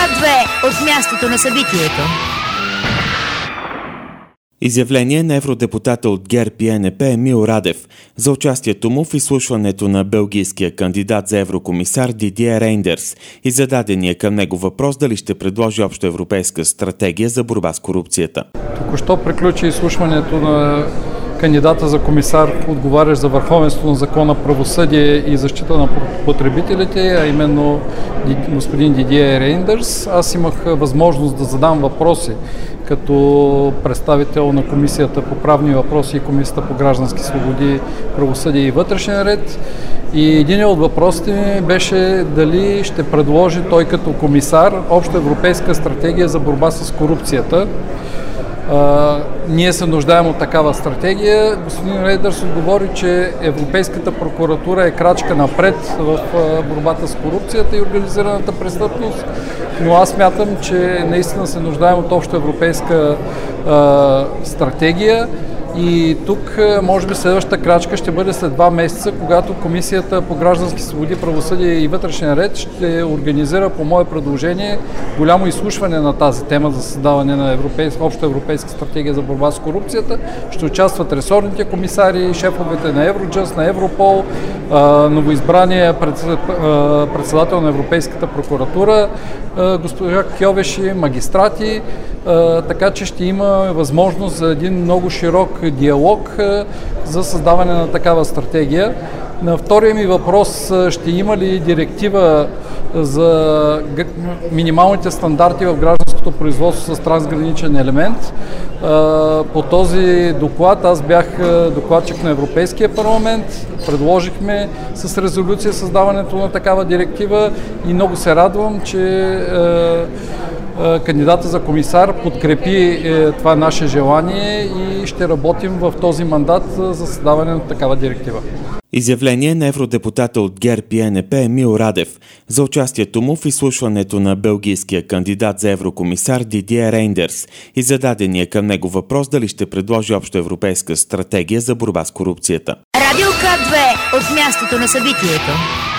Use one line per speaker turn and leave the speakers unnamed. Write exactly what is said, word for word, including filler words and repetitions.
две от мястото на събитието.
Изявление на евродепутата от ГЕРБ и Н П Емил Радев за участието му в изслушването на белгийския кандидат за еврокомисар Дидие Рейндърс и зададения към него въпрос дали ще предложи общоевропейска стратегия за борба с корупцията.
Току-що приключи изслушването на кандидата за комисар, отговарящ за върховенство на закона, правосъдие и защита на потребителите, а именно господин Дидие Рейндърс. Аз имах възможност да задам въпроси като представител на Комисията по правни въпроси и Комисията по граждански свободи, правосъдие и вътрешен ред. И един от въпросите ми беше дали ще предложи той като комисар общоевропейска стратегия за борба с корупцията. Uh, ние се нуждаем от такава стратегия. Господин Рейндърс отговори, че Европейската прокуратура е крачка напред в uh, борбата с корупцията и организираната престъпност, но аз смятам, че наистина се нуждаем от общоевропейска uh, стратегия. И тук, може би, следващата крачка ще бъде след два месеца, когато Комисията по граждански свободи, правосъдие и вътрешен ред ще организира по мое предложение голямо изслушване на тази тема за създаване на европейска, обща европейска стратегия за борба с корупцията. Ще участват ресорните комисари, шефовете на Евроджъст, на Европол, новоизбрания председател на Европейската прокуратура, госпожа Кьовеши, магистрати, така че ще има възможност за един много широк диалог за създаване на такава стратегия. На втория ми въпрос, ще има ли директива за минималните стандарти в гражданското производство с трансграничен елемент? По този доклад аз бях докладчик на Европейския парламент, предложихме с резолюция създаването на такава директива и много се радвам, че кандидата за комисар подкрепи това наше желание и ще работим в този мандат за създаване на такава директива.
Изявление на евродепутата от ГЕРБ и Н П Емил Радев за участието му в изслушването на белгийския кандидат за еврокомисар Дидие Рейндърс и зададения към него въпрос дали ще предложи общоевропейска стратегия за борба с корупцията.
Радио К две от мястото на събитието.